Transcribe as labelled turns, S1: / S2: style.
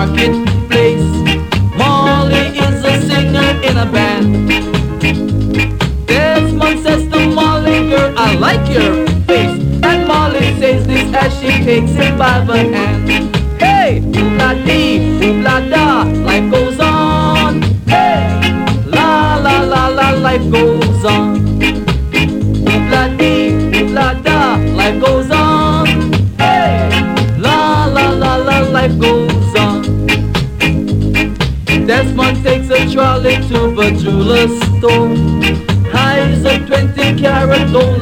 S1: marketplace. Molly is a singer in a band. Desmond says to Molly, girl, I like your face. And Molly says this as she takes him by the hand. Hey, ooh-la-dee, ooh-la-da, life goes on. Hey, la-la-la-la, life goes on. Ooh-la-dee, ooh-la-da, life goes on. Hey, la-la-la-la, life goes on. Desmond takes a trolley to the jeweler's store. Hides a 20-carat gold